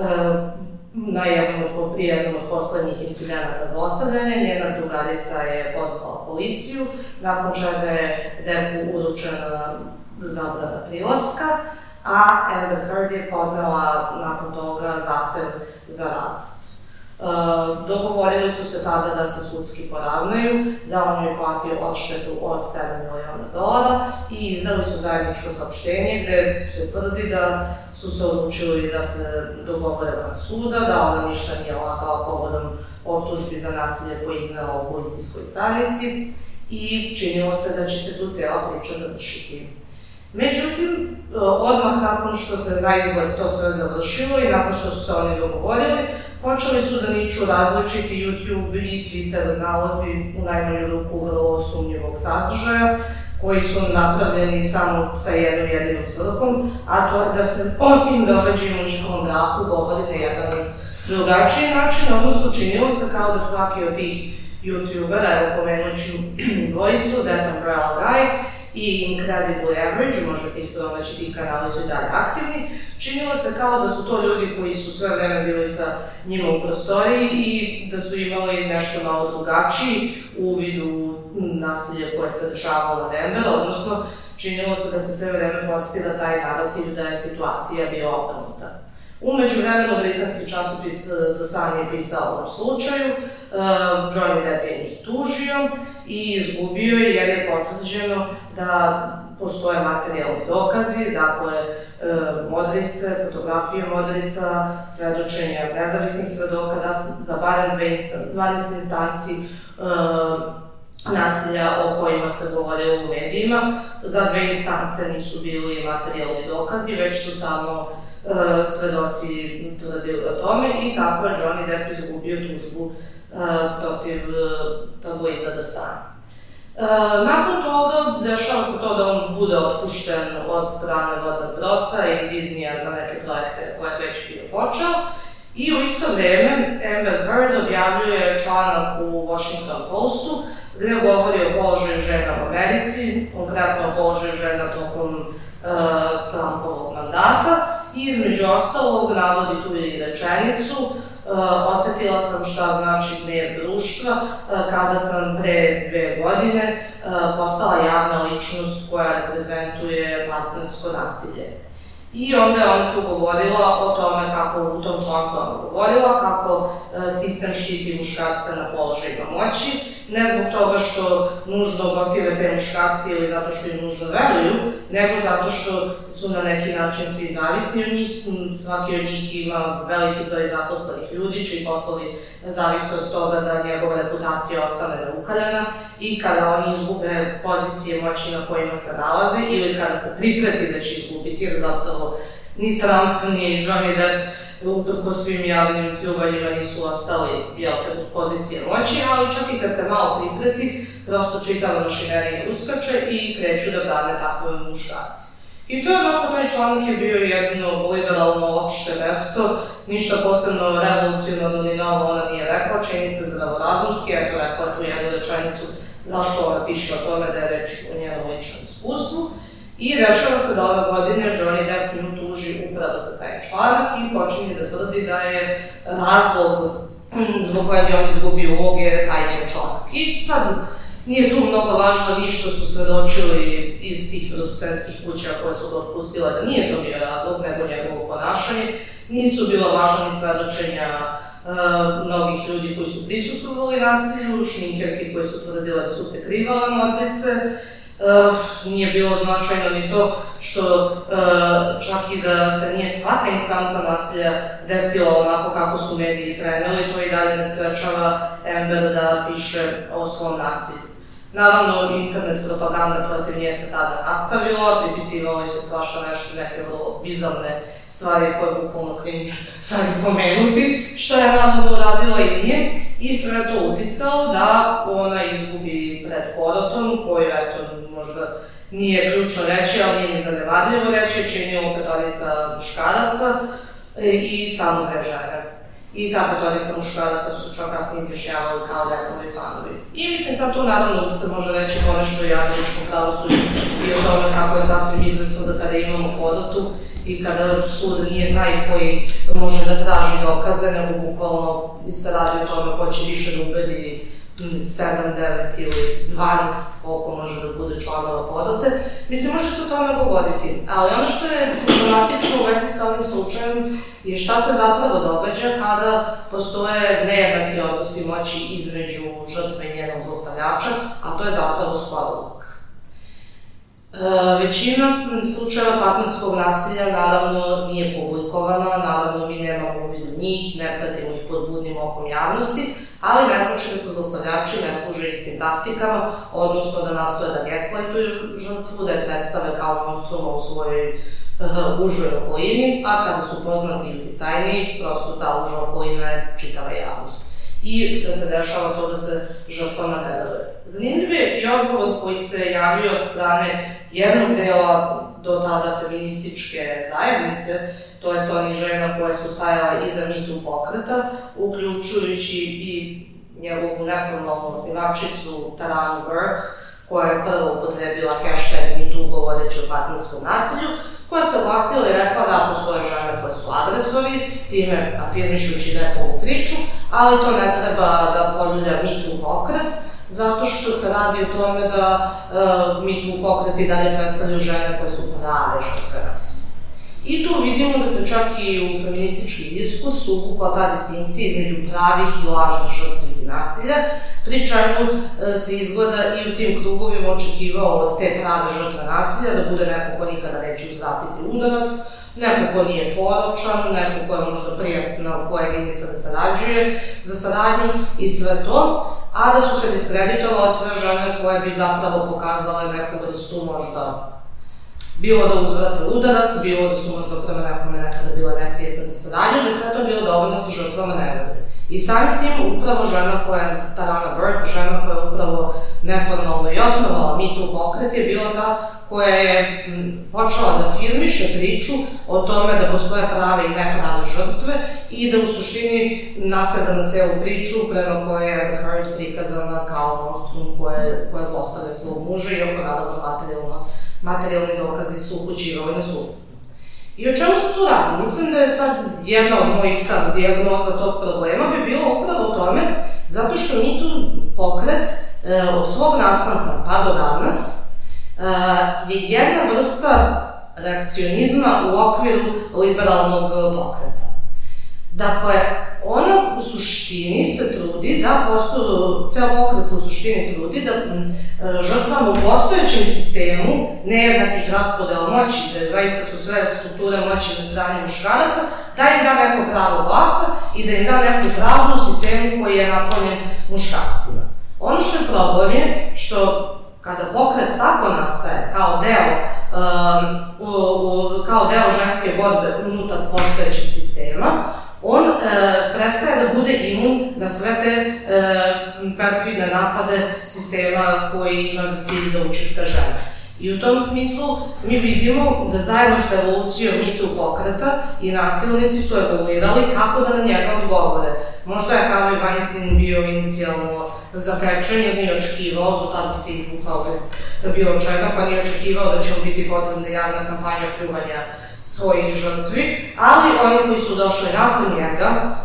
Pri jednom od poslednjih incidenata zlostavljanja njena drugarica je pozvala policiju, nakon čega je Deppu uručena zabrana prilaska, a Amber Heard je podnela nakon toga zahtev za razvod. Dogovorili su se tada da se sudski poravnaju, da on joj plati odštetu od $7 miliona i izdali su zajedničko saopštenje gde se tvrdi da su se odlučili da se dogovore van suda, da ona ništa nije lagala povodom optužbi za nasilje koje je iznela u policijskoj stanici i činilo se da će se tu cijela priča završiti. Međutim, odmah nakon što se naizgled to sve završilo i nakon što su se oni dogovorili, počeli su da niču različiti YouTube i Twitter nalozi u najmanju ruku vrlo sumnjivog sadržaja, koji su napravljeni samo sa jednom jedinom svrhom, a to je da se o tim događajima u njihovom braku govori na jedan drugačiji način, odnosno činilo se kao da svaki od tih YouTubera, evo pomenuću dvojicu, That Umbrella Guy i Incredible Average, možete ih pronaći, ti kanali su i dalje aktivni, činilo se kao da su to ljudi koji su sve vreme bili sa njima u prostoriji i da su imali nešto malo drugačiji uvid u nasilje koje se dešavalo na Amber, odnosno činilo se da se sve vreme forsira taj narativ da je situacija bila obrnuta. U međuvremenu britanski časopis The Sun je pisao o ovom slučaju, Johnny Depp je njih tužio i izgubio je jer je potvrđeno da postoje materijalni dokazi, dakle modrice, fotografije modrica, svedočenja nezavisnih svedoka za barem 12 instanci nasilja o kojima se govorilo u medijima. Za 2 instance nisu bili materijalni dokazi, već su samo svedoci tvrdili o tome i tako je Johnny Depp izgubio tužbu protiv tabloida The Sun. Nakon toga dešava se to da on bude otpušten od strane Warner Brosa i Disneya za neke projekte koje je već bio počeo i u isto vreme Amber Heard objavljuje članak u Washington Postu gde govori o položaju žena u Americi, konkretno o položaju žena tokom Trumpovog mandata i između ostalog navodi tu i rečenicu osetila sam šta znači gnev društva kada sam pre 2 godine postala javna ličnost koja reprezentuje partnersko nasilje. I onda je ona tu govorila o tome kako u tom članku ona govorila, kako sistem štiti muškarca na položajima moći, ne zbog toga što nužno gotive te muškarci ili zato što im nužno veruju, nego zato što su na neki način svi zavisni od njih, svaki od njih ima veliki broj zaposlenih ljudi, čiji poslovi zavise od toga da njegova reputacija ostane neukaljena i kada oni izgube pozicije moći na kojima se nalaze ili kada se pripreti da će izgubiti, jer zapravo ni Trump, ni Johnny Depp uprko svim javnim pljuvanjima nisu ostali bez pozicije moći, ali čak i kad se malo pripreti, prosto čitava mašinerija uskače i kreću da brane takve muškarci. I to je onako, taj članak je bio jedno liberalno opšte mesto, ništa posebno revolucionarno ni novo ona nije rekla, čini se zdravorazumski, eto rekla tu jednu rečenicu zašto ona piše o tome da je reč o njenom ličnom iskustvu. I dešava se da ove godine Johnny Depp nju tuži upravo za taj članak i počinje da tvrdi da je razlog zbog kojeg je on izgubio uloge taj njen članak. I sad nije tu mnogo važno ni što su svedočili iz tih producentskih kuća koje su ga otpustile da nije to bio razlog, nego njegovo ponašanje. Nisu bilo važno ni svedočenja mnogih ljudi koji su prisustvovali nasilju, šminkerki koje su tvrdile da su prikrivale modrice. Nije bilo značajno ni to što čak i da se nije svaka instanca nasilja desila onako kako su mediji preneli, to i dalje ne sprečava Amber da piše o svom nasilju. Naravno, internet propaganda protiv nje se tada nastavila, pripisivalo se svašta nešto, neke vrlo bizarne stvari koje bukvalno cringe sad i pomenuti, što je naravno uradila i nije. I sve to uticalo da ona izgubi pred porotom, koju, eto, možda nije ključno reći, ali nije ni zanemarljivo reći, čini petorica muškaraca i samo 2 žene. I ta petorica muškaraca su čak kasnije izjašnjavali kao Deppovi fanovi. I mislim sad tu naravno se može reći ponešto i američkom pravosuđu i o tome kako je sasvim izvesno da kada imamo porotu i kada sud nije taj koji može da traži dokaze, nego bukvalno se radi o tome ko će više da ubedi 7, 9 ili 12, koliko može da bude članova porote. Mislim, može se o tome govoriti, ali ono što je simptomatično u vezi sa ovim slučajem je šta se zapravo događa kada postoje nejednaki odnosi moći između žrtve i njenog zlostavljača, a to je zapravo skoro uvek. Većina slučajeva partnerskog nasilja naravno nije publikovana, naravno mi nemamo uvid u njih, ne pratimo ih pod budnim okom javnosti, ali ne znači da se zlostavljači ne služe istim taktikama, odnosno da nastoje da gaslightuje žrtvu, da je predstave kao monstruma u svojoj užoj okolini, a kada su poznati i uticajniji, prosto ta uža okolina je čitava javnost. I da se dešava to da se žrtvama ne veruje. Zanimljiv je i odgovor koji se javio od strane jednog dela do tada feminističke zajednice, to jest onih žena koje su stajala iza Me Too pokreta, uključujući i njegovu neformalnu osnivačicu Taranu Burke, koja je prvo upotrebila hashtag Me Too govoreći o partnerskom nasilju, koja se oglasila i rekla da postoje žene koje su agresori, time afirmišući nepovu priču, ali to ne treba da poljulja Me Too pokret, zato što se radi o tome da Me Too pokret i dalje predstavljaju žene koje su prave žrtve nasilja. I tu vidimo da se čak i u feministički diskurs uvukla ta distinkcija između pravih i lažnih žrtvi nasilja, pri čemu se izgleda i u tim krugovima očekivao od te prave žrtve nasilja da bude neko ko nikada neće uzvratiti udarac, neko ko nije poročan, neko ko je možda prijatna, koja je jedinica da sarađuje za saradnju i sve to, a da su se diskreditovale sve žene koje bi zapravo pokazale neku vrstu možda bilo da uzvrate udarac, bilo da su možda prema nekome nekada bile neprijetne za saradnju, da je sve to bilo dovoljno sa žrtvama neveruje. I samim tim upravo žena koja je Tarana Burke, žena koja je upravo neformalno i osnovala Me Too pokret, je bila ta koja je počela da afirmiše priču o tome da postoje prave i neprave žrtve i da u suštini naseda na celu priču prema kojoj je Amber Heard prikazana kao monstrum koja zlostavlja svog muža, iako naravno materijalni dokazi su upućivali na suprotno. I o čemu se tu radi? Mislim da je sad jedna od mojih dijagnoza tog problema bi bilo upravo o tome zato što Me Too pokret od svog nastanka pa do danas je jedna vrsta reakcionizma u okviru liberalnog pokreta. Dakle, ona u suštini se trudi da ceo pokret se u suštini trudi da žrtvama u postojećem sistemu nejednakih raspodela moći, gde zaista su sve strukture moći na strani muškaraca, da im da neko pravo glasa i da im da neku pravdu u sistemu koji je naklonjen muškarcima. Ono što je problem je što kada pokret tako nastaje kao deo ženske borbe unutar postojećeg sistema, on prestaje da bude imun na sve te perfidne napade sistema koji ima za cilj da učutka žene. I u tom smislu mi vidimo da zajedno sa evolucijom Me Too pokreta i nasilnici su evoluirali kako da na njega odgovore. Možda je Harvey Weinstein bio inicijalno zatečen jer nije očekivao, do tada bi se izvukao bez bilo čega, pa nije očekivao da će mu biti potrebna javna kampanja pljuvanja svojih žrtvi, ali oni koji su došli nakon njega,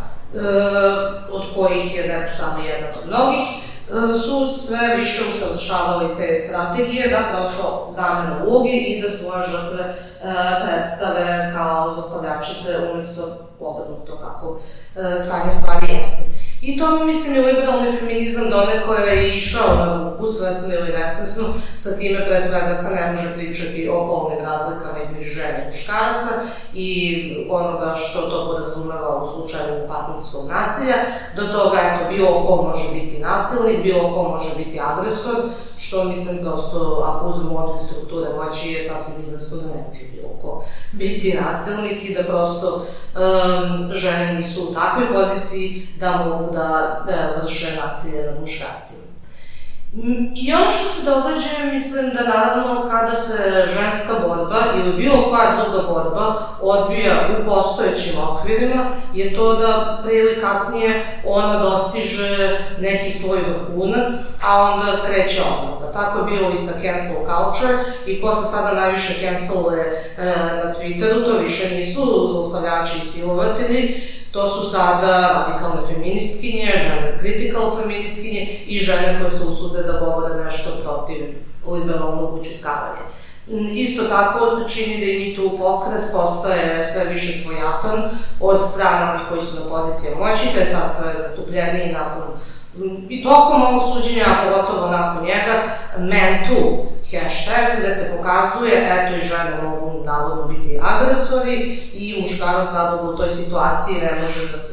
od kojih je Depp samo jedan od mnogih, su sve više usavršavali te strategije da prosto zamenu ulogi i da svoje žrtve predstave kao zlostavljačice umesto obrnuto kako stanje stvari jeste. I to, mislim, je liberalni feminizam doneko je išao na ruku, svesno ili nesvesno, sa time pre svega se ne može pričati o polnim razlikama između žene i muškaraca i onoga što to podrazumeva u slučaju partnerskog nasilja, do toga, eto, bilo ko može biti nasilnik, bilo ko može biti agresor, što, mislim, prosto, ako uzmemo u obzir strukture moći, je sasvim izvesno da ne može bilo ko biti nasilnik i da prosto žene nisu u takvoj poziciji da mogu da vrše nasilje nad muškarcima. I ono što se događa, mislim da naravno kada se ženska borba ili bilo koja druga borba odvija u postojećim okvirima, je to da prije ili kasnije ona dostiže neki svoj vrhunac, a onda kreće odmazda. Tako je bilo i sa cancel culture i ko se sada najviše canceluje na Twitteru, to više nisu zlostavljači i silovatelji, to su sada radikalne feministkinje, gender critical feministkinje i žene koje se usude da govore nešto protiv liberalnog učutkavanja. Isto tako se čini da i Me Too pokret postaje sve više svojatan od strane onih koji su na pozicijama moći, te sad sve zastupljeniji nakon i tokom ovog suđenja, a pogotovo nakon njega, #MenToo hashtag, gde se pokazuje, eto i žene mogu navodno biti agresori i muškarac zaboga u toj situaciji ne može da se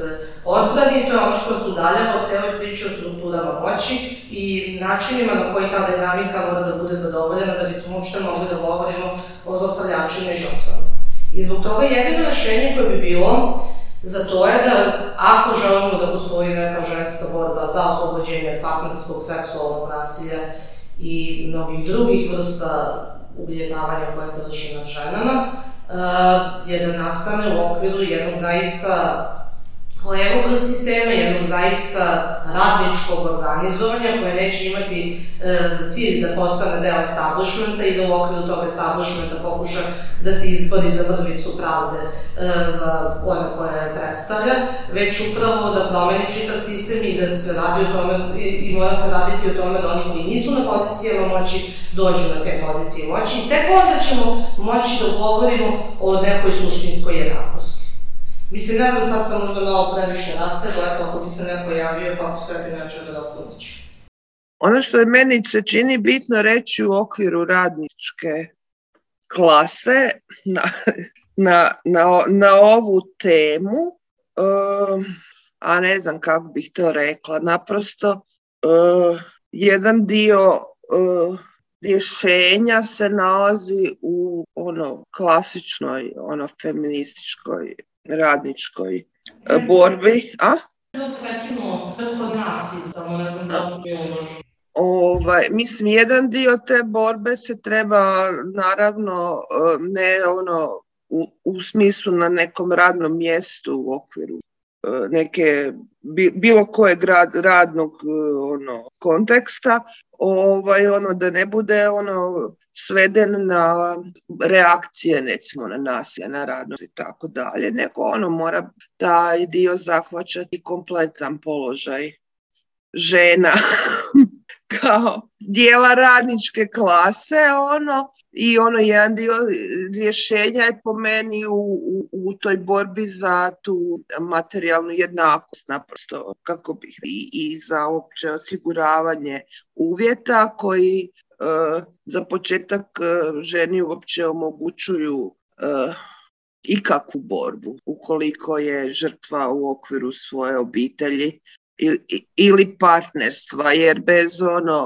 odbrani i to je ono što se udaljava od cijeloj priče o strukturama moći i načinima na koji ta dinamika mora da bude zadovoljena da bismo uopšte mogli da govorimo o zlostavljačima i žrtvama. I zbog toga jedino rešenje koje bi bilo za to je da ako želimo da postoji neka ženska borba za oslobođenje od partnerskog seksualnog nasilja i mnogih drugih vrsta ugnjetavanja koja se vrši nad ženama, je da nastane u okviru jednog zaista levog sistema, jednog zaista radničkog organizovanja koje neće imati za cilj da postane deo establishmenta i da u okviru tog establishmenta pokuša da se izbori za mrvicu pravde za one koje predstavlja, već upravo da promeni čitav sistem i da se radi o tome i mora se raditi o tome da oni koji nisu na pozicijama moći dođu na te pozicije moći i tek onda ćemo moći da govorimo o nekoj suštinskoj jednakosti. Mislim, ne znam, sad sam možda malo previše rastegla, kako bi se neko javio, pa ako seti nečega da opuniću. Ono što je meni se čini bitno reći u okviru radničke klase na ovu temu, a ne znam kako bih to rekla, naprosto jedan dio rješenja se nalazi u klasičnoj, feminističkoj radničkoj borbi. Mislim, jedan dio te borbe se treba, naravno, ne u smislu na nekom radnom mjestu u okviru neke bilo kojeg radnog konteksta, da ne bude sveden na reakcije, recimo na nasilje, na radno i tako dalje, nego mora taj dio zahvaćati kompletan položaj žena kao dijela radničke klase, i jedan dio rješenja je po meni u toj borbi za tu materijalnu jednakost, naprosto kako bih i za opće osiguravanje uvjeta koji za početak ženi uopće omogućuju ikakvu borbu ukoliko je žrtva u okviru svoje obitelji ili partnerstva, jer bez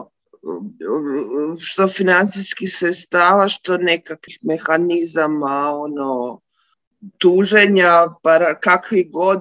što financijskih sredstava, što nekakvih mehanizama, tuženja, kakvi god,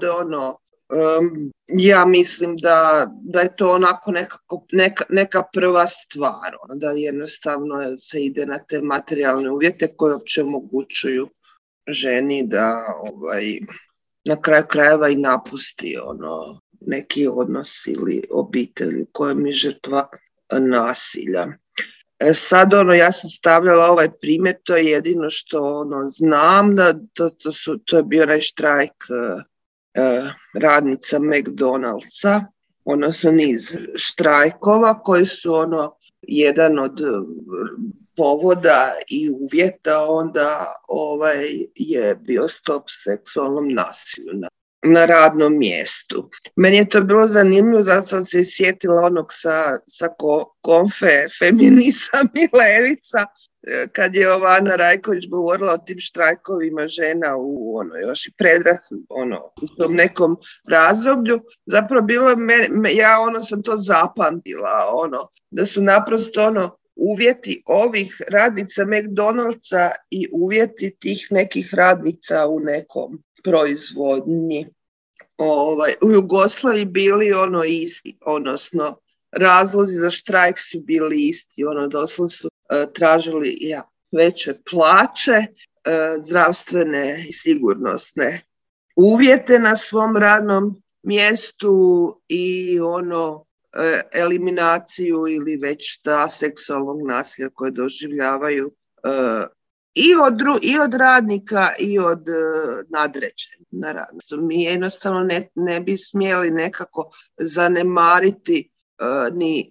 ja mislim da je to onako neka prva stvar, da jednostavno se ide na te materijalne uvjete koje uopće omogućuju ženi da na kraju krajeva i napusti neki odnos ili obitelj u kojem je žrtva nasilja. Sad ja sam stavljala ovaj primjer, to je jedino što znam, da to je bio onaj štrajk radnica McDonald'sa, odnosno niz štrajkova koji su jedan od povoda i uvjeta onda je bio stop seksualnom nasilju na radnom mjestu. Meni je to bilo zanimljivo, zato sam se sjetila onog sa konfe Feminizam i levica, kad je Ana Rajković govorila o tim štrajkovima žena u još i u tom nekom razdoblju. Zapravo bilo ja sam to zapamtila, da su naprosto uvjeti ovih radnica McDonald'sa i uvjeti tih nekih radnica u nekom proizvodnji u Jugoslaviji bili isti, odnosno razlozi za štrajk su bili isti, doslovno su tražili veće plaće, zdravstvene i sigurnosne uvjete na svom radnom mjestu i eliminaciju ili već seksualnog nasilja koje doživljavaju i od radnika i od nadređenih. Mi jednostavno ne bi smjeli nekako zanemariti ni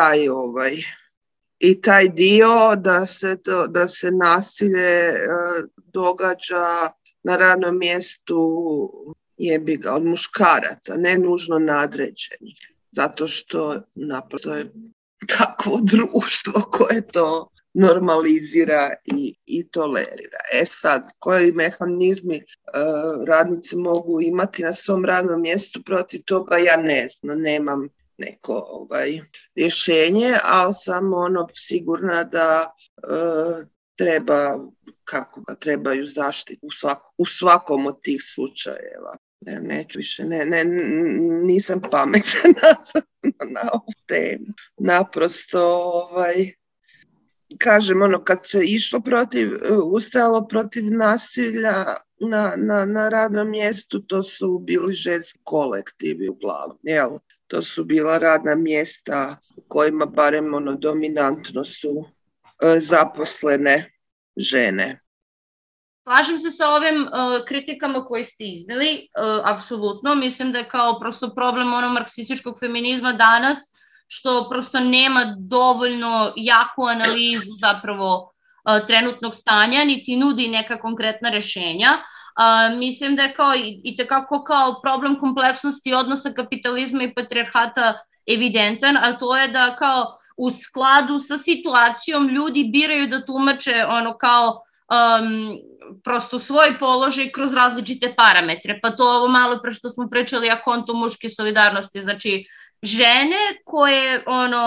i taj dio da se nasilje događa na radnom mjestu jebiga od muškaraca, ne nužno nadređenih, zato što naprosto je takvo društvo koje to normalizira i tolerira. Sad, koji mehanizmi radnici mogu imati na svom radnom mjestu protiv toga, ja ne znam, nemam neko rješenje, ali sam sigurna da trebaju zaštitu u svakom od tih slučajeva. Neću više, nisam pametna na ovu temu. Naprosto, kažem, kad se išlo ustajalo protiv nasilja na radnom mjestu, to su bili ženski kolektivi uglavnom, jel? To su bila radna mjesta u kojima barem dominantno su zaposlene žene. Slažem se sa ovim kritikama koje ste izneli, apsolutno. Mislim da je kao prosto problem marksističkog feminizma danas, što prosto nema dovoljno jaku analizu zapravo trenutnog stanja, niti nudi neka konkretna rešenja. Mislim da je i tekako kao problem kompleksnosti odnosa kapitalizma i patrijarhata evidentan, a to je da kao u skladu sa situacijom ljudi biraju da tumače prosto svoj položaj kroz različite parametre. Pa to ovo malo pre što smo pričali o kontu muške solidarnosti, znači žene koje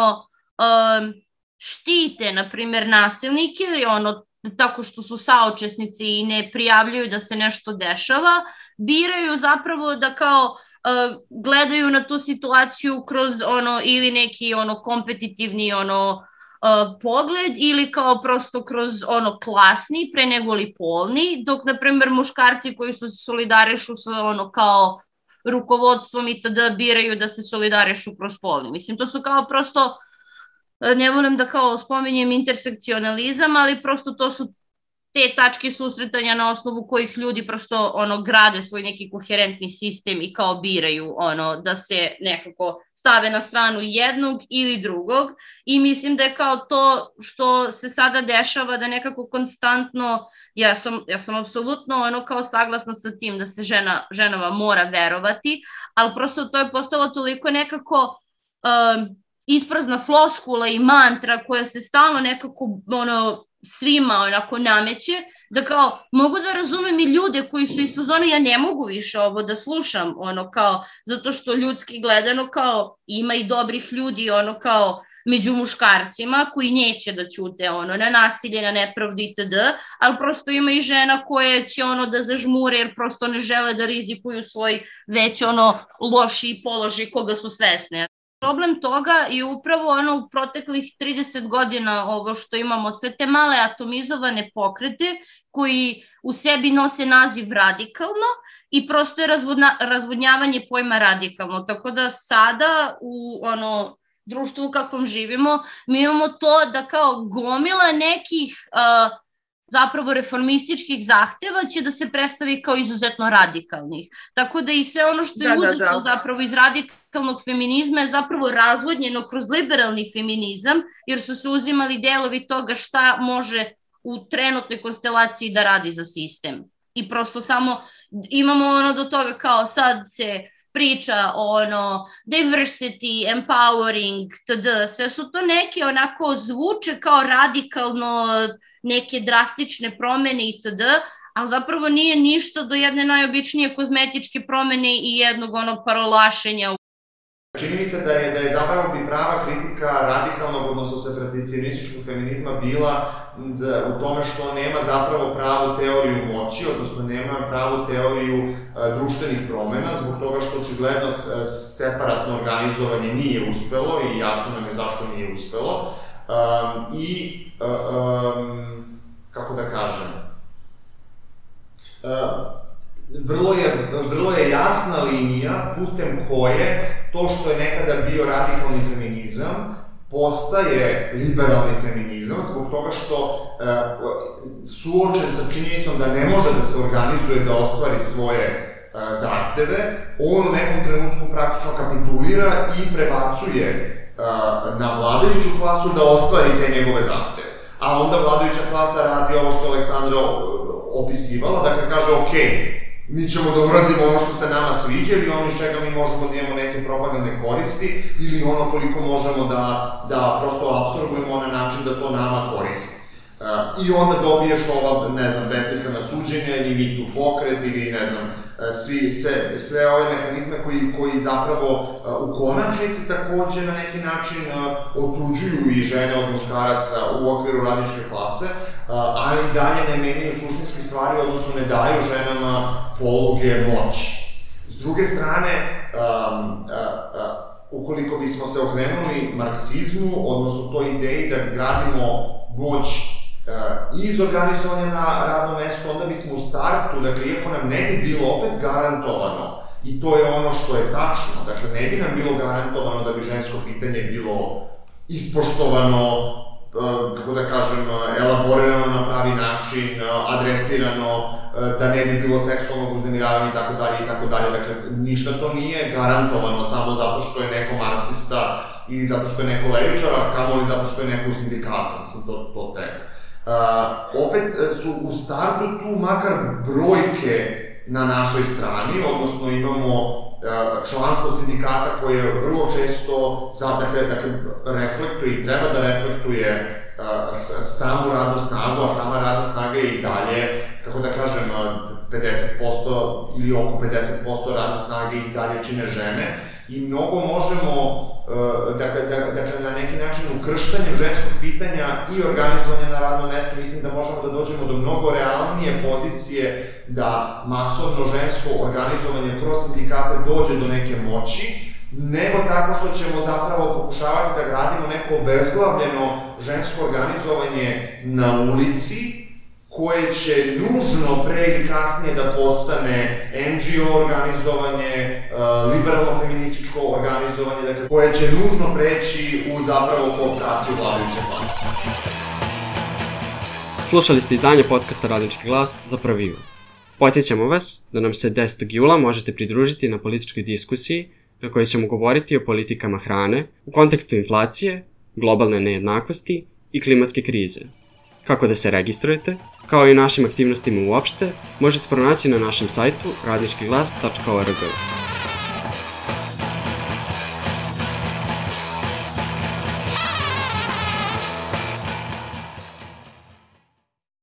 štite, na primjer, nasilnike ili tako što su saučesnici i ne prijavljuju da se nešto dešava, biraju zapravo da kao gledaju na tu situaciju kroz ili neki kompetitivni pogled ili kao prosto kroz klasni pre nego li polni, dok na primjer muškarci koji se solidarišu sa kao rukovodstvom itd. Biraju da se solidarišu kroz polni. Mislim, to su kao prosto, ne volim da kao spominjem intersekcionalizam, ali prosto to su te tačke susretanja na osnovu kojih ljudi prosto grade svoj neki koherentni sistem i kao biraju da se nekako stave na stranu jednog ili drugog i mislim da je kao to što se sada dešava da nekako konstantno, ja sam apsolutno kao saglasna sa tim da se ženama mora verovati, ali prosto to je postalo toliko nekako isprazna floskula i mantra koja se stalno nekako svima onako nameće, da kao mogu da razumem i ljude koji su iz fazona ja ne mogu više ovo da slušam, kao zato što ljudski gledano kao ima i dobrih ljudi kao među muškarcima koji neće da ćute na nasilje, na nepravdu itd., ali prosto ima i žena koje će da zažmure jer prosto ne žele da rizikuju svoj već lošiji položaj koga su svesne. Problem toga je upravo u proteklih 30 godina ovo što imamo sve te male atomizovane pokrete koji u sebi nose naziv radikalno i prosto je razvodnjavanje pojma radikalno. Tako da sada u društvu u kakvom živimo mi imamo to da kao gomila nekih zapravo reformističkih zahteva će da se predstavi kao izuzetno radikalnih. Tako da i sve što je uzeto zapravo iz radikalnog feminizma je zapravo razvodnjeno kroz liberalni feminizam, jer su se uzimali delovi toga šta može u trenutnoj konstelaciji da radi za sistem. I prosto samo imamo do toga kao sad se priča o diversity, empowering, td. Sve su to neke onako zvuče kao radikalno neke drastične promene itd., ali zapravo nije ništa do jedne najobičnije kozmetičke promene i jednog parolašenja. Čini mi se da je zapravo bi prava kritika radikalnog, odnosno separationističkog feminizma bila u tome što nema zapravo pravu teoriju moći, odnosno nema pravu teoriju društvenih promena, zbog toga što očigledno separatno organizovanje nije uspelo i jasno nam je zašto nije uspelo. I, kako da kažem, vrlo je jasna linija putem koje to što je nekada bio radikalni feminizam postaje liberalni feminizam zbog toga što suočen sa činjenicom da ne može da se organizuje da ostvari svoje zahteve, on u nekom trenutku praktično kapitulira i prebacuje na vladajuću klasu da ostvari te njegove zahteve. A onda vladajuća klasa radi ovo što Aleksandra opisivala, dakle kaže ok, mi ćemo da uradimo ono što se nama sviđa ili ono iz čega mi možemo da imamo neke propagandne koristi ili ono koliko možemo da prosto apsorbujemo na način da to nama koristi. I onda dobiješ ova, ne znam, besmislena suđenja ili Me Too pokret ili, ne znam, sve ove mehanizme koji zapravo u konačnici takođe na neki način otuđuju i žene od muškaraca u okviru radničke klase, ali i dalje ne menjaju suštinske stvari, odnosno ne daju ženama poluge moći. S druge strane, ukoliko bismo se okrenuli marksizmu, odnosno toj ideji da gradimo moć iz organizovanja na radnom mestu, onda bismo u startu, dakle, iako nam ne bi bilo opet garantovano, i to je ono što je tačno, dakle, ne bi nam bilo garantovano da bi žensko pitanje bilo ispoštovano, kako da kažem, elaborirano na pravi način, adresirano, da ne bi bilo seksualnog uznemiravanja i tako dalje, dakle, ništa to nije garantovano samo zato što je neko marksista ili zato što je neko levičar, a kamoli zato što je neko u sindikatu, mislim, to tek. Opet su u startu tu makar brojke na našoj strani, odnosno imamo članstvo sindikata koje vrlo često reflektuje i treba da reflektuje samu radnu snagu, a sama radna snaga je i dalje, kako da kažem, 50% ili oko 50% radne snage i dalje čine žene i mnogo možemo, dakle, na neki način ukrštanjem ženskog pitanja i organizovanja na radnom mestu, mislim da možemo da dođemo do mnogo realnije pozicije da masovno žensko organizovanje kroz sindikate dođe do neke moći, nego tako što ćemo zapravo pokušavati da gradimo neko obezglavljeno žensko organizovanje na ulici, koje će nužno pre ili kasnije da postane NGO organizovanje, liberalno-feminističko organizovanje, dakle, koje će nužno preći u zapravo kooptaciju vladajuće klase. Slušali ste izdanje podcasta Radnički glas za Prvi jul. Podsjećamo vas da nam se 10. jula možete pridružiti na političkoj diskusiji na kojoj ćemo govoriti o politikama hrane u kontekstu inflacije, globalne nejednakosti i klimatske krize. Kako da se registrujete, kao i našim aktivnostima uopšte, možete pronaći na našem sajtu radničkiglas.org.